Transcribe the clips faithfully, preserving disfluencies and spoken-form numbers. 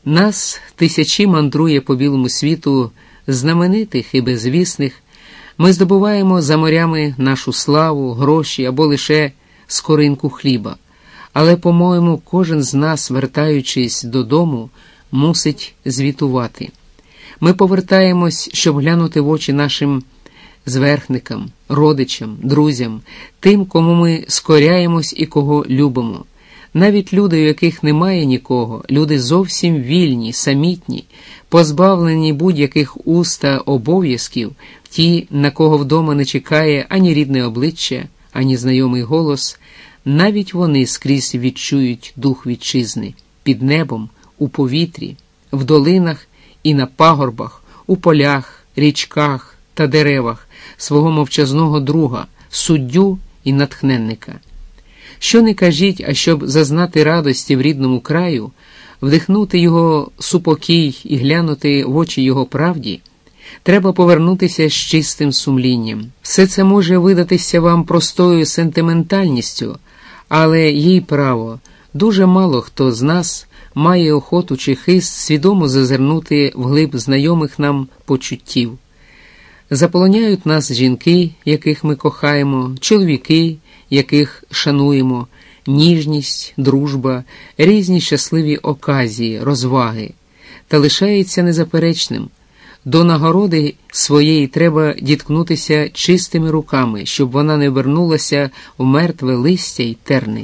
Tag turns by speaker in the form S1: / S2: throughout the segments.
S1: Нас тисячі мандрує по білому світу, знаменитих і безвісних. Ми здобуваємо за морями нашу славу, гроші або лише скоринку хліба. Але, по-моєму, кожен з нас, вертаючись додому, мусить звітувати. Ми повертаємось, щоб глянути в очі нашим зверхникам, родичам, друзям, тим, кому ми скоряємось і кого любимо. Навіть люди, у яких немає нікого, люди зовсім вільні, самітні, позбавлені будь-яких уст та обов'язків, ті, на кого вдома не чекає ані рідне обличчя, ані знайомий голос, навіть вони скрізь відчують дух вітчизни, під небом, у повітрі, в долинах і на пагорбах, у полях, річках та деревах, свого мовчазного друга, суддю і натхненника. Що не кажіть, а щоб зазнати радості в рідному краю, вдихнути його супокій і глянути в очі його правді, треба повернутися з чистим сумлінням. Все це може видатися вам простою сентиментальністю, але їй право, дуже мало хто з нас має охоту чи хист свідомо зазирнути вглиб знайомих нам почуттів. Заполоняють нас жінки, яких ми кохаємо, чоловіки, яких шануємо, ніжність, дружба, різні щасливі оказії, розваги. Та лишається незаперечним. До нагороди своєї треба діткнутися чистими руками, щоб вона не вернулася в мертве листя й терни.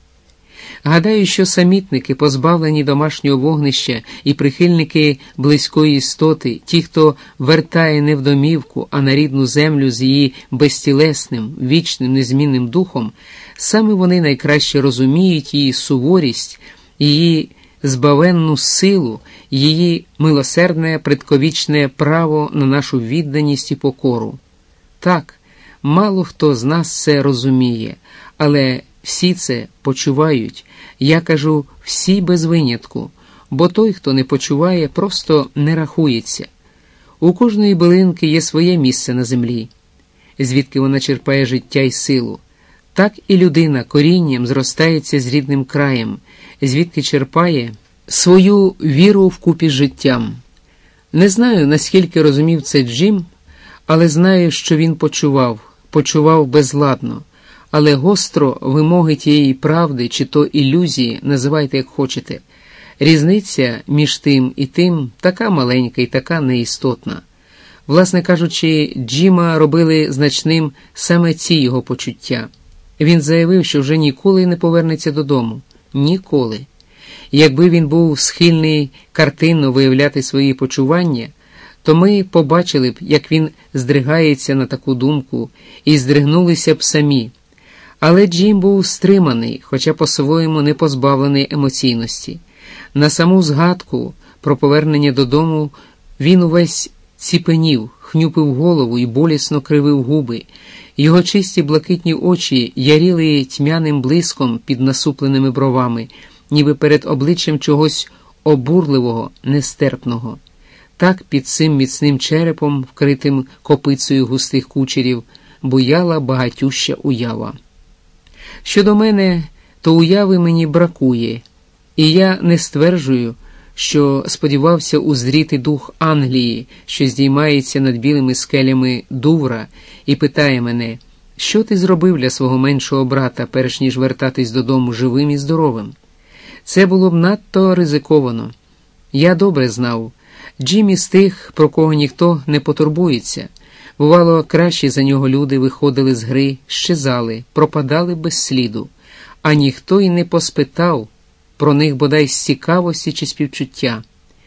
S1: Гадаю, що самітники, позбавлені домашнього вогнища і прихильники близької істоти, ті, хто вертає не в домівку, а на рідну землю з її безтілесним, вічним, незмінним духом, саме вони найкраще розуміють її суворість, її збавенну силу, її милосердне предковічне право на нашу відданість і покору. Так, мало хто з нас це розуміє, але всі це почувають, я кажу всі без винятку, бо той, хто не почуває, просто не рахується. У кожної билинки є своє місце на землі, звідки вона черпає життя й силу. Так і людина корінням зростається з рідним краєм, звідки черпає свою віру вкупі з життям. Не знаю, наскільки розумів це Джим, але знаю, що він почував, почував безладно. Але гостро вимоги тієї правди, чи то ілюзії, називайте як хочете. Різниця між тим і тим така маленька і така неістотна. Власне кажучи, Джима робили значним саме ці його почуття. Він заявив, що вже ніколи не повернеться додому. Ніколи. Якби він був схильний картинно виявляти свої почування, то ми побачили б, як він здригається на таку думку, і здригнулися б самі. Але Джим був стриманий, хоча по-своєму не позбавлений емоційності. На саму згадку про повернення додому він увесь ціпенів, хнюпив голову і болісно кривив губи. Його чисті блакитні очі яріли тьмяним блиском під насупленими бровами, ніби перед обличчям чогось обурливого, нестерпного. Так під цим міцним черепом, вкритим копицею густих кучерів, буяла багатюща уява. Щодо мене, то уяви мені бракує, і я не стверджую, що сподівався узріти дух Англії, що здіймається над білими скелями Дувра, і питає мене, що ти зробив для свого меншого брата, перш ніж вертатись додому живим і здоровим? Це було б надто ризиковано. Я добре знав, Джиммі з тих, про кого ніхто не потурбується. Бувало, кращі за нього люди виходили з гри, щезали, пропадали без сліду, а ніхто й не поспитав про них бодай з цікавості чи співчуття.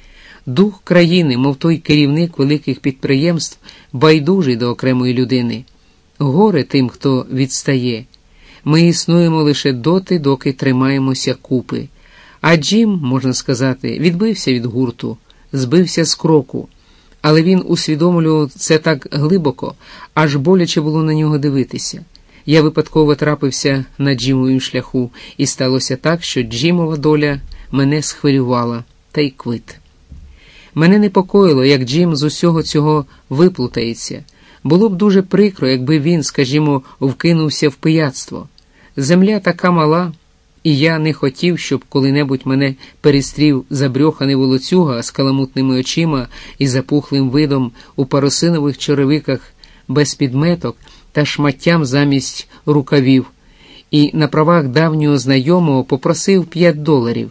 S1: Дух країни, мов той керівник великих підприємств, байдужий до окремої людини. Горе тим, хто відстає. Ми існуємо лише доти, доки тримаємося купи. А Джим, можна сказати, відбився від гурту, збився з кроку. Але він усвідомлював це так глибоко, аж боляче було на нього дивитися. Я випадково трапився на Джимовім шляху, і сталося так, що Джимова доля мене схвилювала, та й квит. Мене непокоїло, як Джим з усього цього виплутається. Було б дуже прикро, якби він, скажімо, вкинувся в пияцтво. Земля така мала, і я не хотів, щоб коли-небудь мене перестрів забрьоханий волоцюга з каламутними очима і запухлим видом у парусинових черевиках без підметок та шматтям замість рукавів, і на правах давнього знайомого попросив п'ять доларів.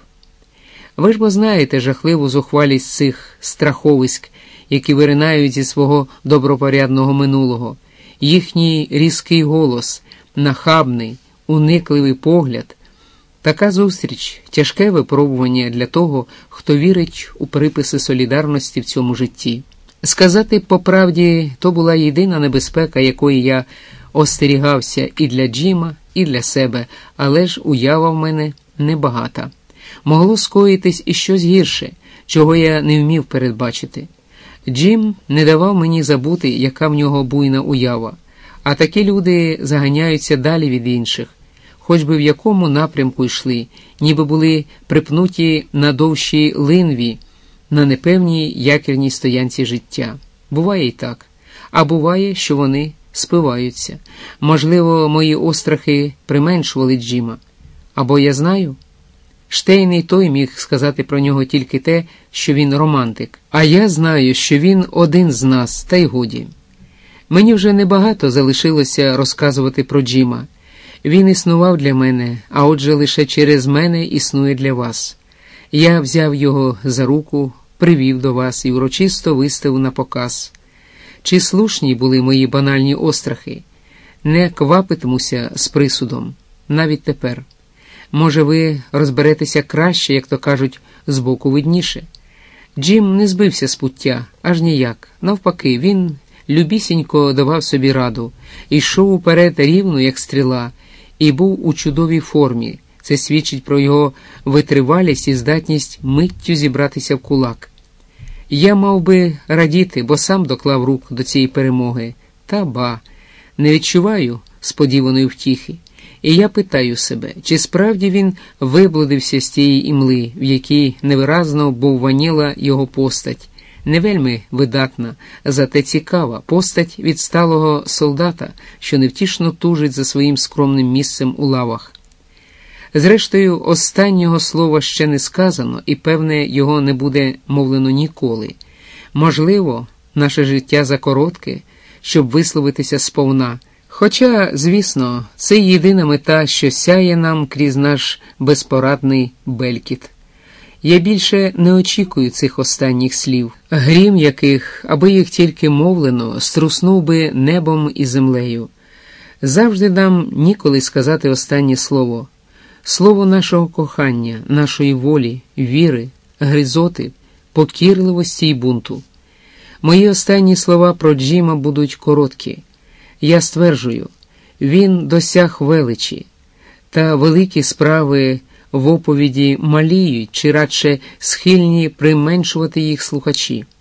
S1: Ви ж бо знаєте жахливу зухвалість цих страховиськ, які виринають зі свого добропорядного минулого. Їхній різкий голос, нахабний, уникливий погляд. Така зустріч – тяжке випробування для того, хто вірить у приписи солідарності в цьому житті. Сказати по правді, то була єдина небезпека, якої я остерігався і для Джима, і для себе, але ж уява в мене небагата. Могло скоїтись і щось гірше, чого я не вмів передбачити. Джим не давав мені забути, яка в нього буйна уява, а такі люди заганяються далі від інших, хоч би в якому напрямку йшли, ніби були припнуті на довшій линві, на непевній якірній стоянці життя. Буває і так. А буває, що вони спиваються. Можливо, мої острахи применшували Джима. Або я знаю? Штейн і той міг сказати про нього тільки те, що він романтик. А я знаю, що він один з нас, та й годі. Мені вже небагато залишилося розказувати про Джима. Він існував для мене, а отже лише через мене існує для вас. Я взяв його за руку, привів до вас і урочисто виставив на показ. Чи слушні були мої банальні острахи? Не квапитимуся з присудом, навіть тепер. Може, ви розберетеся краще, як то кажуть, збоку видніше. Джим не збився з пуття, аж ніяк. Навпаки, він любісінько давав собі раду, йшов уперед рівно, як стріла, і був у чудовій формі. Це свідчить про його витривалість і здатність миттю зібратися в кулак. Я мав би радіти, бо сам доклав рук до цієї перемоги. Та ба, не відчуваю сподіваної втіхи. І я питаю себе, чи справді він виблудився з тієї імли, в якій невиразно бовваніла його постать. Не вельми видатна, зате цікава постать відсталого солдата, що невтішно тужить за своїм скромним місцем у лавах. Зрештою, останнього слова ще не сказано, і, певне, його не буде мовлено ніколи. Можливо, наше життя закоротке, щоб висловитися сповна. Хоча, звісно, це єдина мета, що сяє нам крізь наш безпорадний белькіт. Я більше не очікую цих останніх слів, грім яких, аби їх тільки мовлено, струснув би небом і землею. Завжди нам ніколи сказати останнє слово. Слово нашого кохання, нашої волі, віри, гризоти, покірливості й бунту. Мої останні слова про Джима будуть короткі. Я стверджую, він досяг величі, та великі справи в оповіді маліють, чи радше схильні применшувати їх слухачі.